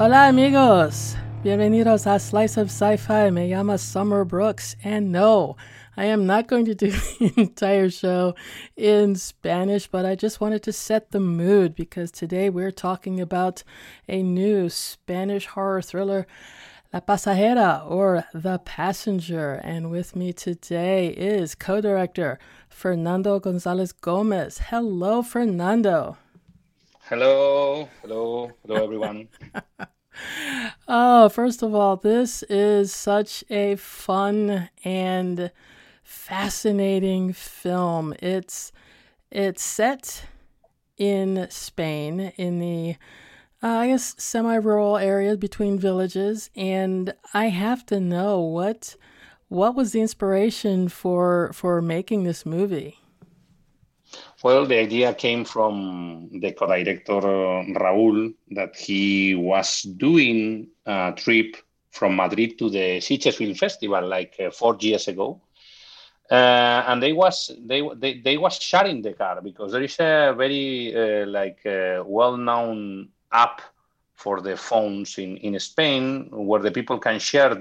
Hola amigos, bienvenidos a Slice of Sci-Fi. Me llama Summer Brooks, and no, I am not going to do the entire show in Spanish, but I just wanted to set the mood because today we're talking about a new Spanish horror thriller, La Pasajera, or The Passenger. And with me today is co-director Fernando Gonzalez Gomez. Hello, Fernando. Hello, everyone. Oh, first of all, this is such a fun and fascinating film. It's set in Spain in the I guess semi-rural areas between villages, and I have to know what was the inspiration for making this movie? Well, the idea came from the co-director Raúl that he was doing a trip from Madrid to the Sitges Film Festival like 4 years ago, and they was sharing the car because there is a very well-known app for the phones in Spain where the people can share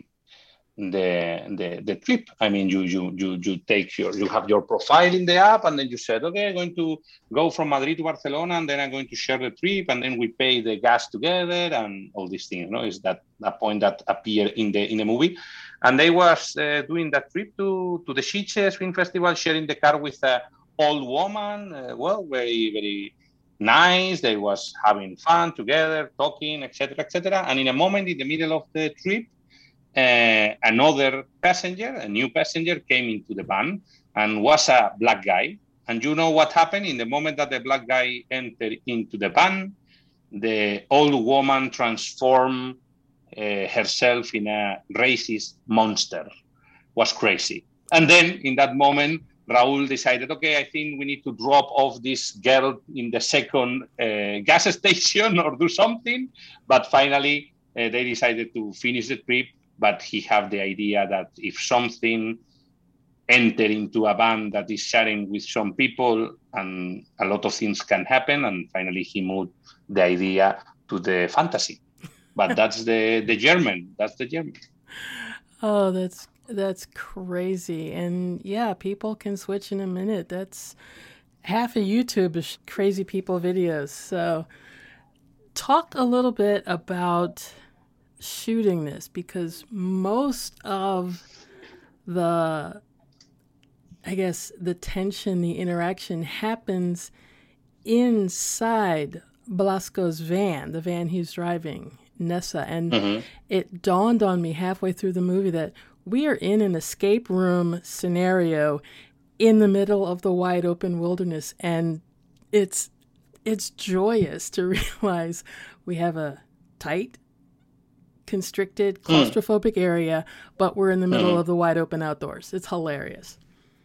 the trip. I mean, you take you have your profile in the app, and then you said, okay, I'm going to go from Madrid to Barcelona, and then I'm going to share the trip, and then we pay the gas together, and all these things. Is that point that appeared in the movie? And they was doing that trip to the Sitges Film Festival, sharing the car with an old woman. Very very nice. They was having fun together, talking, etc., etc. And in a moment in the middle of the trip, another passenger, a new passenger, came into the van and was a black guy. And you know what happened? In the moment that the black guy entered into the van, the old woman transformed herself in a racist monster. Was crazy. And then in that moment, Raúl decided, okay, I think we need to drop off this girl in the second gas station or do something. But finally, they decided to finish the trip. But he had the idea that if something enter into a van that is sharing with some people, and a lot of things can happen. And finally, he moved the idea to the fantasy. But that's the German. That's the German. Oh, that's crazy. And yeah, people can switch in a minute. That's half of YouTube is crazy people videos. So talk a little bit about shooting this because most of the I guess the tension, the interaction happens inside Blasco's van, the van he's driving, Nessa. And it dawned on me halfway through the movie that we are in an escape room scenario in the middle of the wide open wilderness. And it's joyous to realize we have a tight, constricted, claustrophobic area, but we're in the middle of the wide open outdoors. It's hilarious.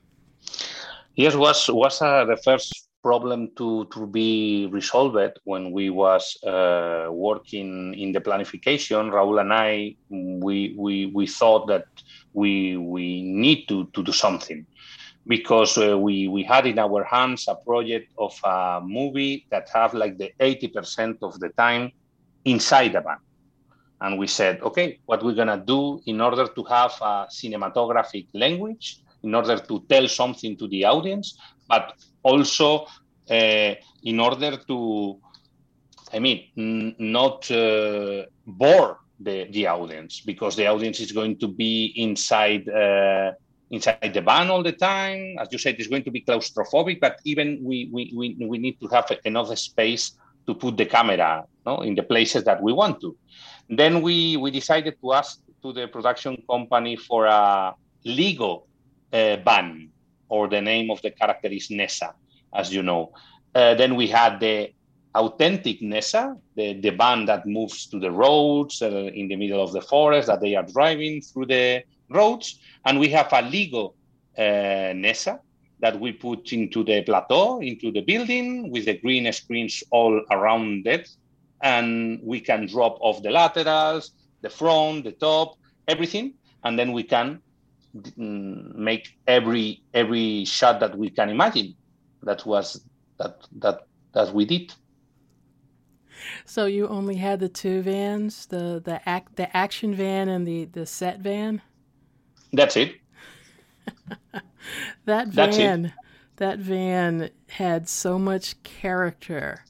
Yes, was the first problem to be resolved when we was working in the planification. Raúl and I, we thought that we need to do something because we had in our hands a project of a movie that have like the 80% of the time inside the van. And we said, okay, what we're going to do in order to have a cinematographic language, in order to tell something to the audience, but also in order to, not bore the audience, because the audience is going to be inside the van all the time. As you said, it's going to be claustrophobic, but even we need to have enough space to put the camera in the places that we want to. Then we decided to ask to the production company for a Lego van, or the name of the character is Nessa, as you know. Then we had the authentic Nessa, the van that moves to the roads in the middle of the forest that they are driving through the roads. And we have a Lego Nessa that we put into the plateau, into the building with the green screens all around it. And we can drop off the laterals, the front, the top, everything. And then we can make every shot that we can imagine. That we did. So you only had the two vans, the action van and the set van. That's it. That That's it. van, that van had so much character.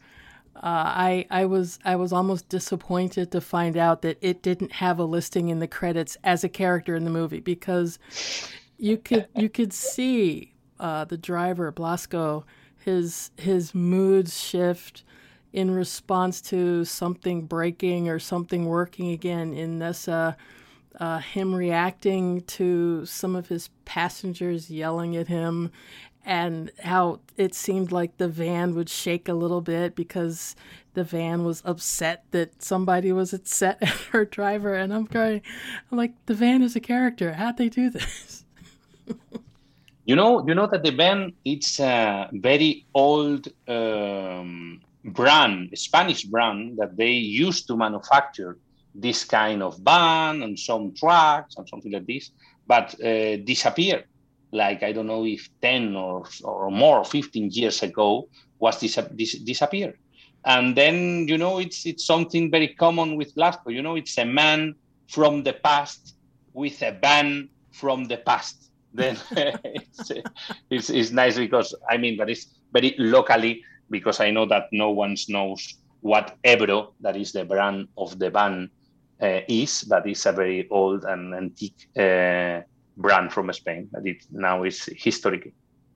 I was almost disappointed to find out that it didn't have a listing in the credits as a character in the movie, because you could see the driver Blasco, his moods shift in response to something breaking or something working again in this. Him reacting to some of his passengers yelling at him, and how it seemed like the van would shake a little bit because the van was upset that somebody was upset at her driver. And I'm like, the van is a character. How'd they do this? You know that the van, it's a very old brand, Spanish brand, that they used to manufacture this kind of van and some trucks and something like this, but disappeared. Like, I don't know if 10 or more, 15 years ago, was disappeared. And then, it's something very common with Blasco. It's a man from the past with a van from the past. Then it's nice because, but it's very locally, because I know that no one knows what Ebro, that is the brand of the van, is, but it's a very old and antique brand from Spain, but it now is historic.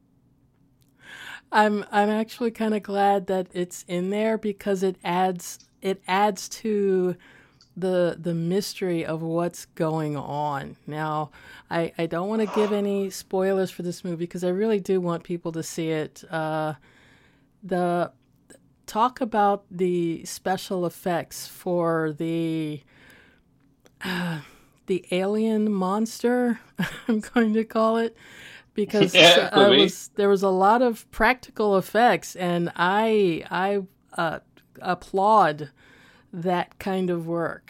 I'm actually kind of glad that it's in there, because it adds to the mystery of what's going on. Now, I don't want to give any spoilers for this movie, because I really do want people to see it. Talk about the special effects for the alien monster, I'm going to call it, because there was a lot of practical effects, and I applaud that kind of work.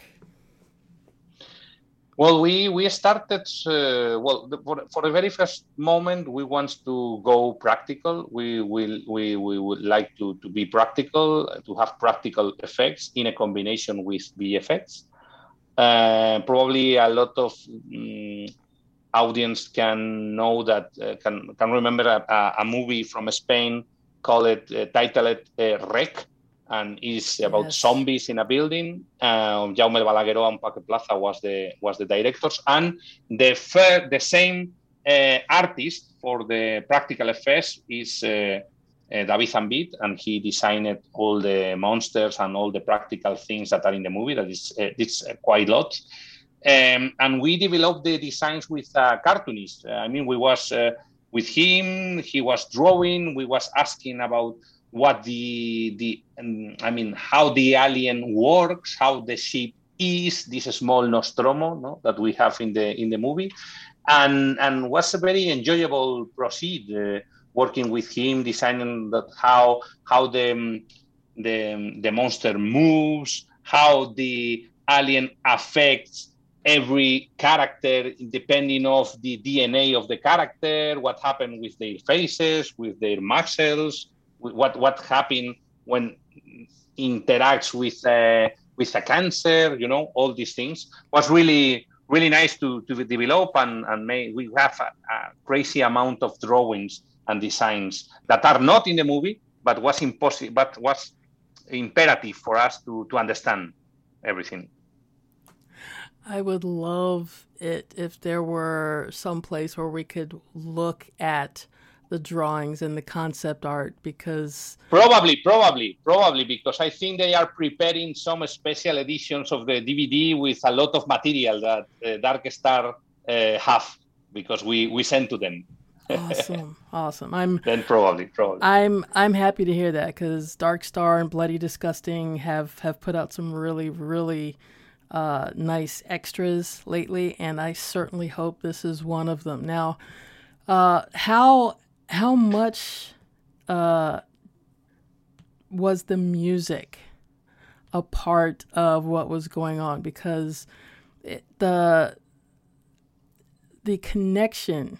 Well, we started, for the very first moment, we want to go practical. We would like to be practical, to have practical effects in a combination with VFX. Probably a lot of audience can know that, can remember a movie from Spain titled Rec, and is about zombies in a building. Jaume Balagueró and Paco Plaza was the directors, and the same artist for the practical effects is David Zambit, and he designed all the monsters and all the practical things that are in the movie. That is it's quite a lot. And we developed the designs with a cartoonist. We was with him. He was drawing. We was asking about what how the alien works, how the ship is, this small Nostromo, no, that we have in the movie, and was a very enjoyable proceed. Working with him, designing that how the monster moves, how the alien affects every character depending of the DNA of the character, what happened with their faces, with their muscles, what happened when interacts with a cancer, all these things. Was really nice to develop, and we have a crazy amount of drawings and designs that are not in the movie, but was imperative for us to understand everything. I would love it if there were some place where we could look at the drawings and the concept art, because probably, because I think they are preparing some special editions of the DVD with a lot of material that Dark Star have, because we sent to them. Awesome. Then probably. I'm happy to hear that, because Dark Star and Bloody Disgusting have put out some really, really nice extras lately, and I certainly hope this is one of them. Now, how much was the music a part of what was going on? Because the connection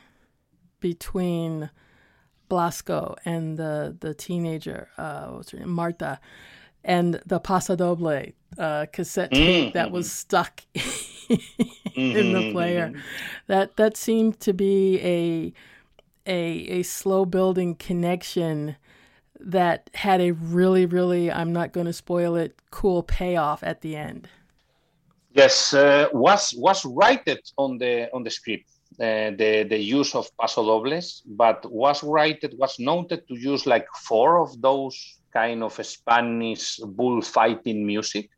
between Blasco and the teenager, what's her name, Marta, and the Pasodoble cassette tape that was stuck in the player. That seemed to be a slow building connection that had a really, really, I'm not going to spoil it, cool payoff at the end. Yes, was righted on the script, the use of pasodobles, but was noted to use like 4 of those kind of Spanish bullfighting music.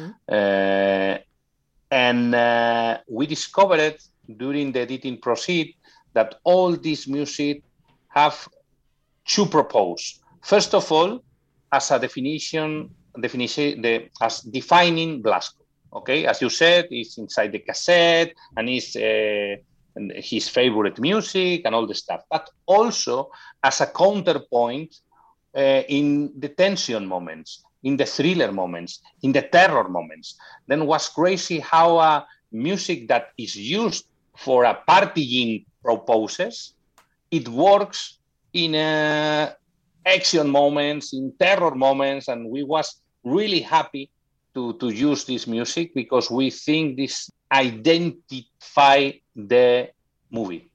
And we discovered during the editing process that all this music have 2 purposes. First of all, as a definition as defining Blasco. Okay, as you said, it's inside the cassette and it's his favorite music and all the stuff, but also as a counterpoint in the tension moments, in the thriller moments, in the terror moments. Then was crazy how music that is used for a partying purposes, it works in action moments, in terror moments, and we was really happy to use this music because we think this identify the movie.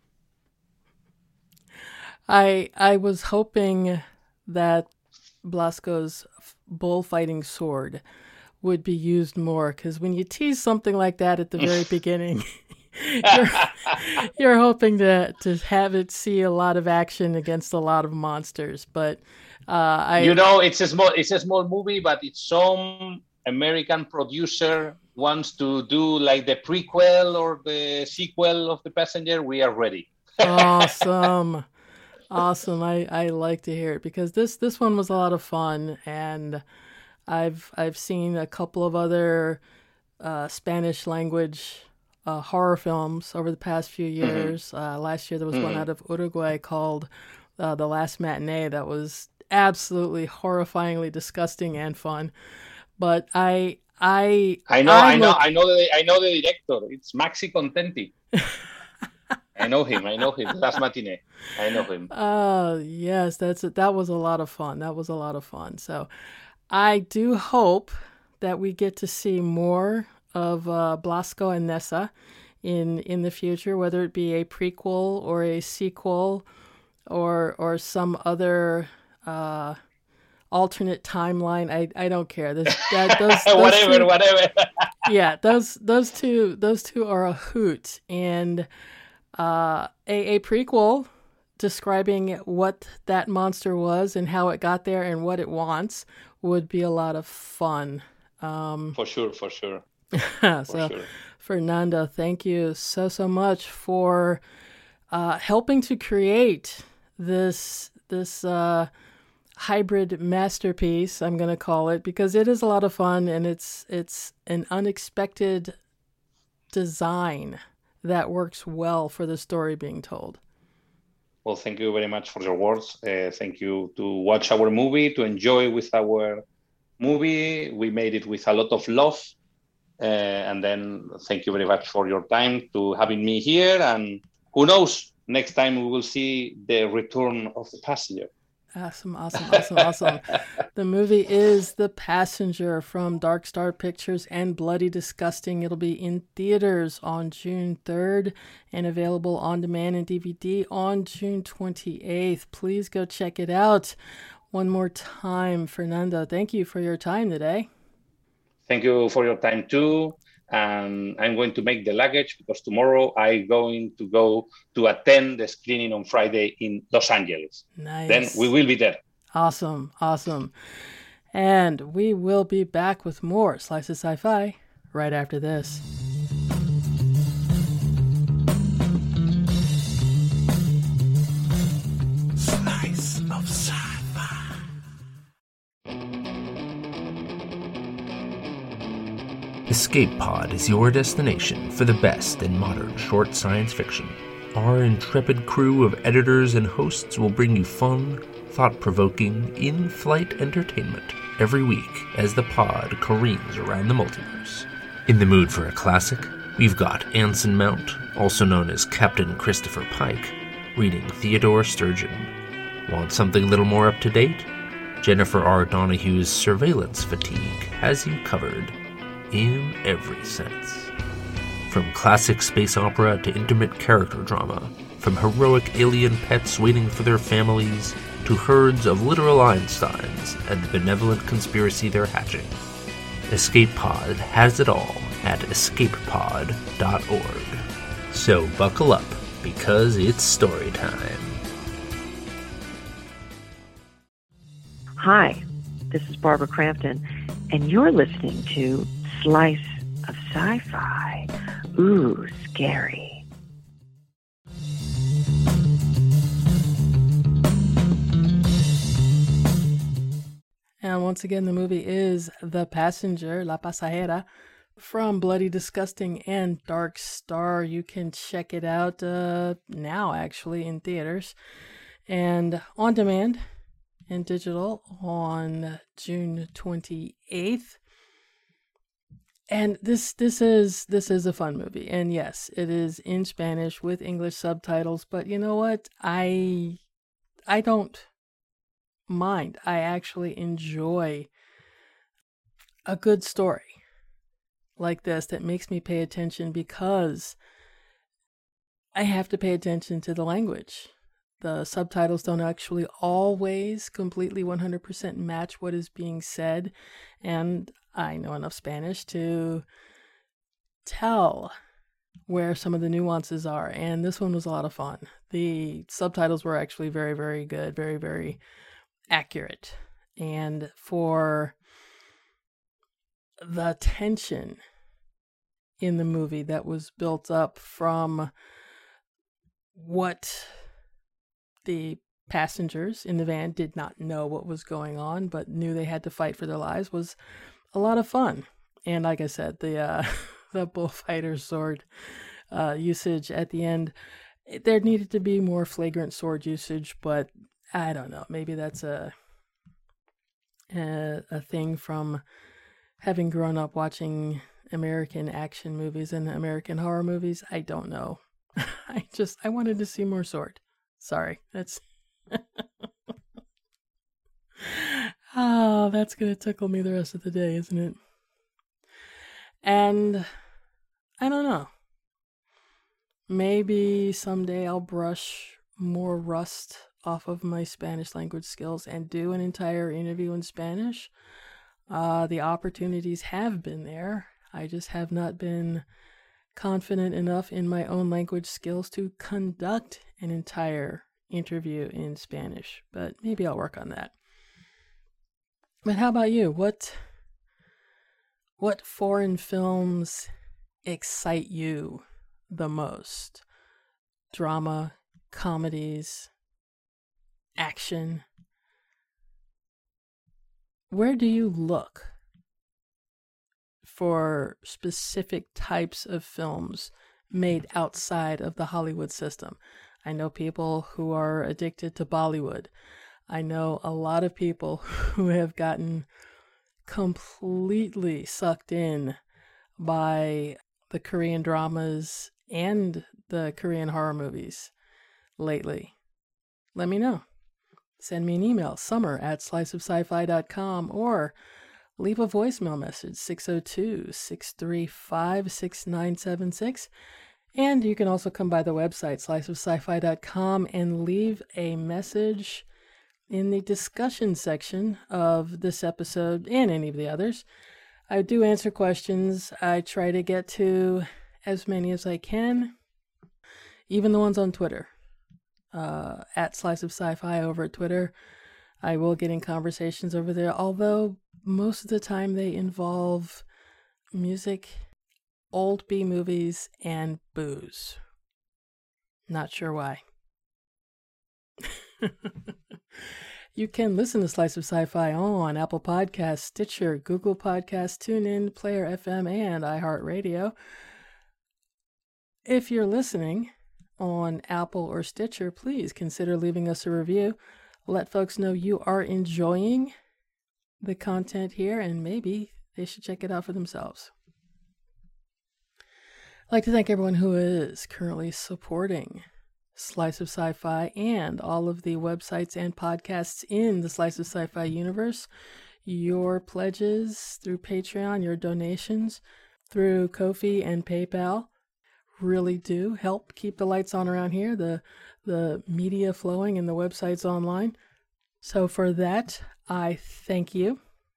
I was hoping that Blasco's bullfighting sword would be used more, because when you tease something like that at the very beginning, you're hoping to have it see a lot of action against a lot of monsters. But it's a small movie, but it's some American producer wants to do like the prequel or the sequel of The Passenger. We are ready. Awesome. I like to hear it, because this one was a lot of fun, and I've seen a couple of other Spanish language horror films over the past few years. Last year there was one out of Uruguay called The Last Matinee that was absolutely horrifyingly disgusting and fun. But I know the director. It's Maxi Contenti. I know him. Last Matinee. I know him. Yes, that was a lot of fun. So I do hope that we get to see more of Blasco and Nessa in the future, whether it be a prequel or a sequel or some other alternate timeline. I don't care. Those whatever. Yeah, those two are a hoot, and a prequel describing what that monster was and how it got there and what it wants would be a lot of fun. For sure. Fernando, thank you so much for helping to create this hybrid masterpiece, I'm going to call it, because it is a lot of fun, and it's an unexpected design that works well for the story being told. Well, thank you very much for your words. Thank you to watch our movie, to enjoy with our movie. We made it with a lot of love. And then thank you very much for your time to having me here. And who knows, next time we will see the return of The Passenger. Awesome. The movie is The Passenger from Dark Star Pictures and Bloody Disgusting. It'll be in theaters on June 3rd and available on demand and DVD on June 28th. Please go check it out. One more time, Fernando, thank you for your time today. Thank you for your time too. And I'm going to make the luggage because tomorrow I'm going to go to attend the screening on Friday in Los Angeles. Nice. Then we will be there. Awesome. And we will be back with more Slice of Sci-Fi right after this. Slice of Sci-Fi. Escape Pod is your destination for the best in modern short science fiction. Our intrepid crew of editors and hosts will bring you fun, thought-provoking, in-flight entertainment every week as the pod careens around the multiverse. In the mood for a classic, we've got Anson Mount, also known as Captain Christopher Pike, reading Theodore Sturgeon. Want something a little more up-to-date? Jennifer R. Donohue's surveillance fatigue has you covered in every sense. From classic space opera to intimate character drama, from heroic alien pets waiting for their families to herds of literal Einsteins and the benevolent conspiracy they're hatching, Escape Pod has it all at escapepod.org. So buckle up, because it's story time. Hi, this is Barbara Crampton, and you're listening to Slice of Sci-Fi. Ooh, scary. And once again, the movie is The Passenger, La Pasajera, from Bloody Disgusting and Dark Star. You can check it out now, actually, in theaters and on demand and digital on June 28th. And this is a fun movie. And yes, it is in Spanish with English subtitles, but you know what? I don't mind. I actually enjoy a good story like this that makes me pay attention, because I have to pay attention to the language. The subtitles don't actually always completely 100% match what is being said, and I know enough Spanish to tell where some of the nuances are, and this one was a lot of fun. The subtitles were actually very, very good, very, very accurate. And for the tension in the movie that was built up from what the passengers in the van did not know what was going on, but knew they had to fight for their lives, was a lot of fun. And like I said, the bullfighter sword usage at the end, there needed to be more flagrant sword usage, but I don't know. Maybe that's a thing from having grown up watching American action movies and American horror movies. I don't know. I wanted to see more sword. Sorry, that's oh, that's gonna tickle me the rest of the day, isn't it? And I don't know. Maybe someday I'll brush more rust off of my Spanish language skills and do an entire interview in Spanish. The opportunities have been there. I just have not been confident enough in my own language skills to conduct an entire interview in Spanish, but maybe I'll work on that. But how about you? What foreign films excite you the most? Drama, comedies, action? Where do you look for specific types of films made outside of the Hollywood system? I know people who are addicted to Bollywood. I know a lot of people who have gotten completely sucked in by the Korean dramas and the Korean horror movies lately. Let me know. Send me an email, summer@sliceofsci-fi.com, or leave a voicemail message, 602-635-6976. And you can also come by the website, sliceofsci-fi.com, and leave a message in the discussion section of this episode and any of the others. I do answer questions. I try to get to as many as I can, even the ones on Twitter. At Slice of Sci-Fi over at Twitter. I will get in conversations over there, although most of the time they involve music, old B movies, and booze. Not sure why. You can listen to Slice of Sci-Fi on Apple Podcasts, Stitcher, Google Podcasts, TuneIn, Player FM, and iHeartRadio. If you're listening on Apple or Stitcher, please consider leaving us a review. Let folks know you are enjoying the content here, and maybe they should check it out for themselves. I'd like to thank everyone who is currently supporting Slice of Sci-Fi and all of the websites and podcasts in the Slice of Sci-Fi universe. Your pledges through Patreon, your donations through Ko-fi and PayPal really do help keep the lights on around here, the media flowing and the websites online. So for that, I thank you.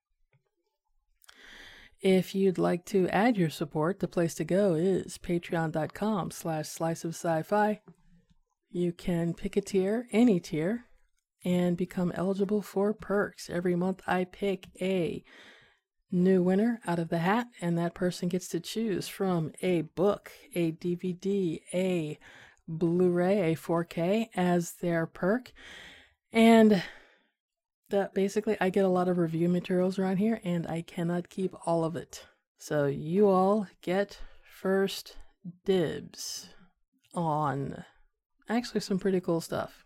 If you'd like to add your support, the place to go is patreon.com/sliceofsci-fi. You can pick a tier, any tier, and become eligible for perks. Every month I pick a new winner out of the hat, and that person gets to choose from a book, a DVD, a Blu-ray, a 4K as their perk. And that basically I get a lot of review materials around here, and I cannot keep all of it. So you all get first dibs on actually some pretty cool stuff.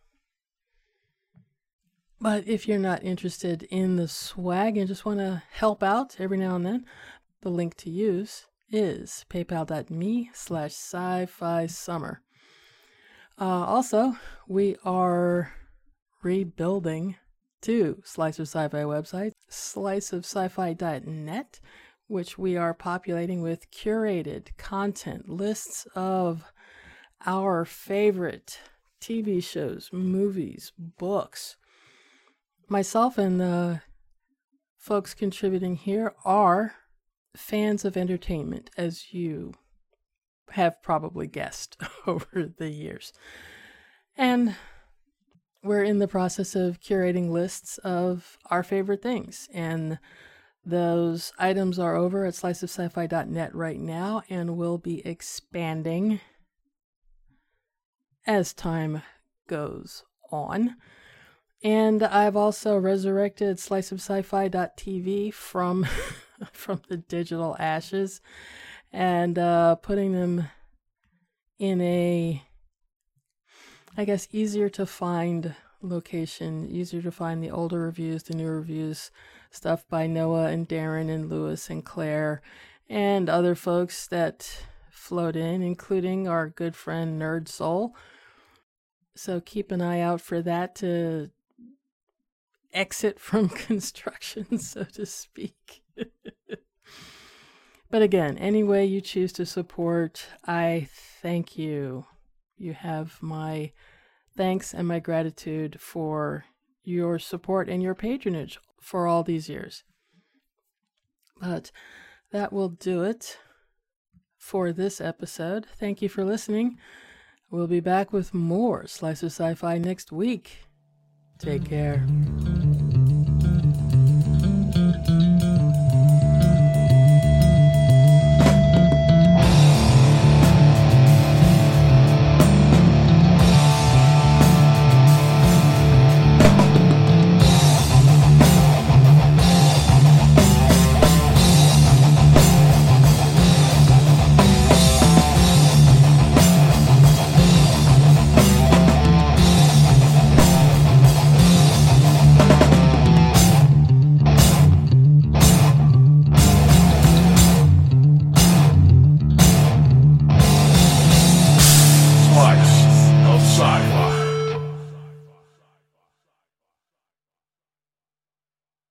But if you're not interested in the swag and just want to help out every now and then, the link to use is paypal.me/sci-fi summer. Also, we are rebuilding two Slice of Sci-Fi websites, sliceofsci-fi.net, which we are populating with curated content, lists of our favorite TV shows, movies, books. Myself and the folks contributing here are fans of entertainment, as you have probably guessed over the years. And we're in the process of curating lists of our favorite things. And those items are over at sliceofsci-fi.net right now and will be expanding as time goes on. And I've also resurrected sliceofsci-fi.tv from the digital ashes and putting them in a, I guess, easier to find location, easier to find the older reviews, the new reviews, stuff by Noah and Darren and Lewis and Claire and other folks that float in, including our good friend Nerd Soul. So keep an eye out for that to exit from construction, so to speak. But again, any way you choose to support, I thank you. You have my thanks and my gratitude for your support and your patronage for all these years. But that will do it for this episode. Thank you for listening. We'll be back with more Slice of Sci-Fi next week. Take care.